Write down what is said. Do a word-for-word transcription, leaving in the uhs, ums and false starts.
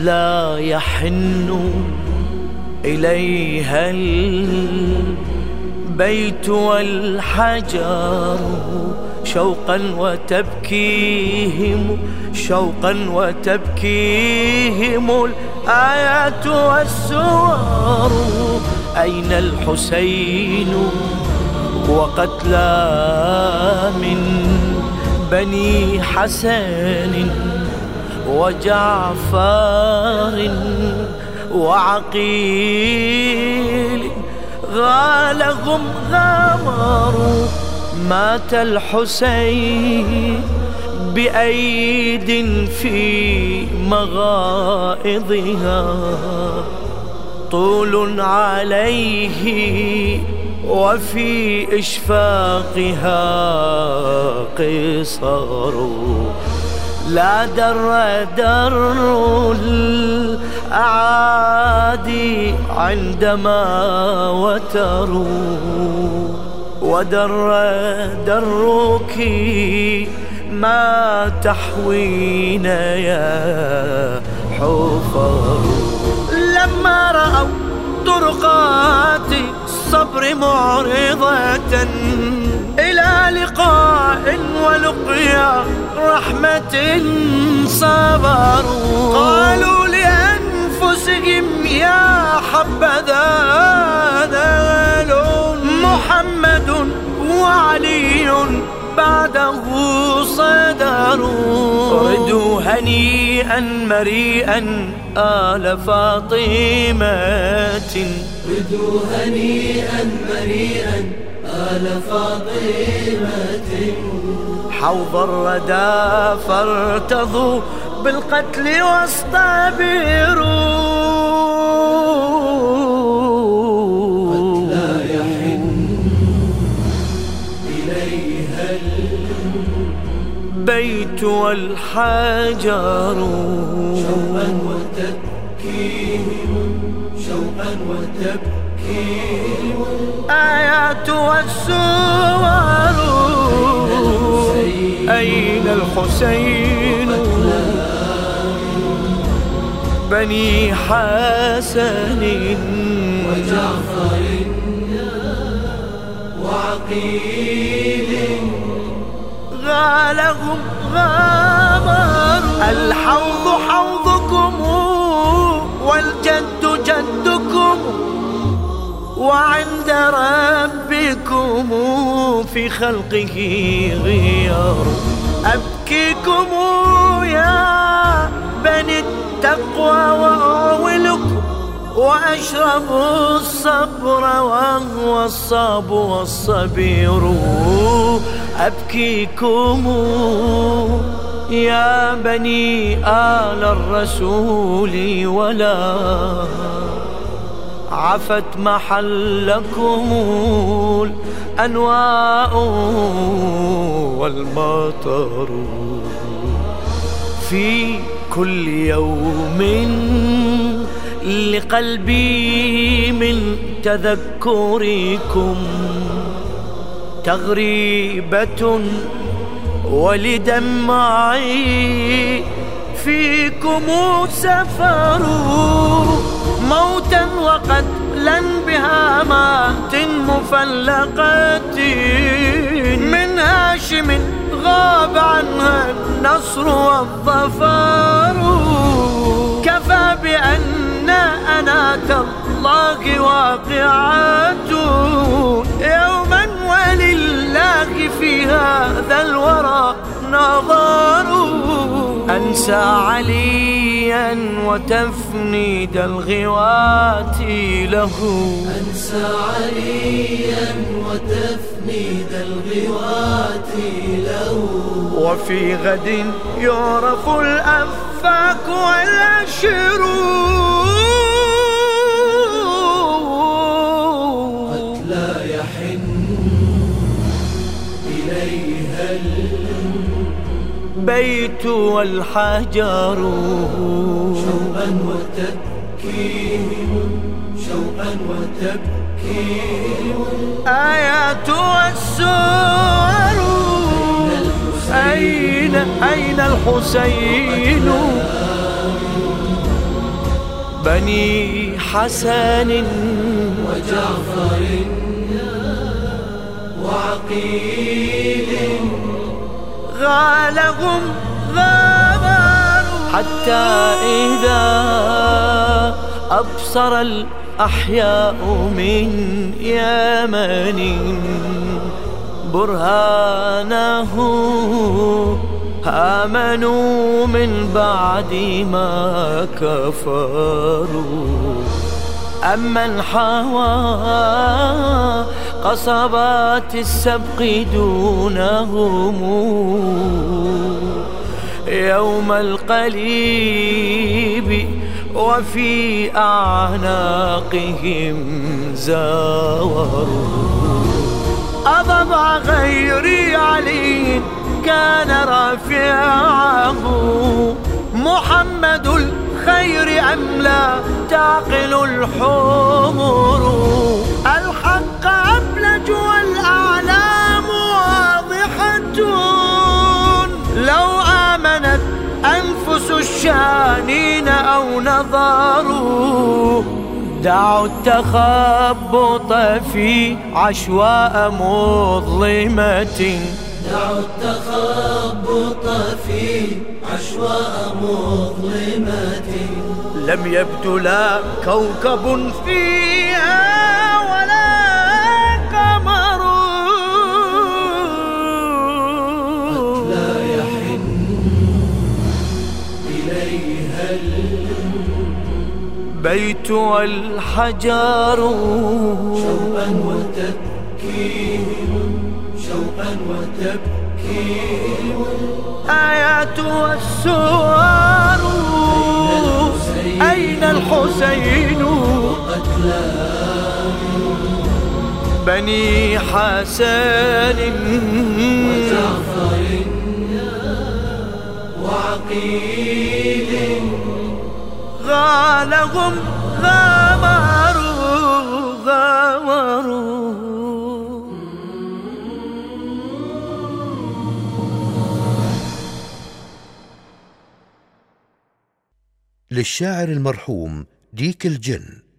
لا يحن إليها البيت والحجر شوقا وتبكيهم شوقا وتبكيهم الآيات والسور. أين الحسين وقتلى من بني حسن وجعفر وعقيل غالهم غامروا. مات الحسين بأيد في مغائضها طول عليه وفي إشفاقها قصر. لا در در الأعادي عندما وتروا ودر درك ما تحوينا يا حفر. لما رأوا طرقات الصبر معرضة إلى لقاء ولقيا رحمة صبروا. قالوا لأنفسهم يا حبذا نال محمد وعلي بعده صدروا. ردوا هنيئا مريئا آل فاطمة ردوا هنيئا مريئا آل فاطمة حوض الردى فارتضوا بالقتل واصطبروا. قد لا يحن إليها البيت والحجر شوقا وتبكيهم شوقا وتبكيهم آيات والسور. أين الحسين بني حسن وجعفر وعقيل غالهم غامر. الحوض حوضكم والجد جدكم وعند ربكم في خلقه غيار. أبكيكم يا بني التقوى وأعولكم وأشرب الصبر وهو الصاب والصبير. أبكيكم يا بني آل الرسول ولا عفت محلكم الأنواء والمطر. في كل يوم لقلبي من تذكركم تغريبة ولدمعي فيكم سفر. موتا وقتلا بهامات مفلقة من هاشم غاب عنها النصر والظفر. كفى بأن أنات الله واقعة يوما ولله في هذا الورى نظر. أنسى عليا وتفنيد الغوات له أنسى عليا وتفنيد الغوات له. وفي غد يعرف الأفاك والأشر. قد لا يحن إليها البيت والحجر شوقا وتبكيهم شوقا وتبكيهم آيات والسور. أين أين الحسين بني حسن وجعفر وعقيل غالهم غابروا، حتى إذا أبصر الأحياء من يمن برهانه آمنوا من بعد ما كفروا. أمن حوى قصبات السبق دونهم يوم القليب وفي أعناقهم زاوروا. أضبع غير علي كان رافعه محمد الخير أم لا تعقل الحمر. الحق أبلج والأعلام واضحة لو آمنت أنفس الشانين أو نظروا. دعوا التخبط في عشواء مظلمة، دعوا التخبط في عشواء مظلمة لم يبد لا كوكب فيها ولا قمر. قد لا يحن إليها البيت والحجر شوقا وتبكير، شوقا وتبكير. آيات والسور أين الحسين بني حسن وجعفر وعقيل غالهم غامروا غامروا. للشاعر المرحوم ديك الجن.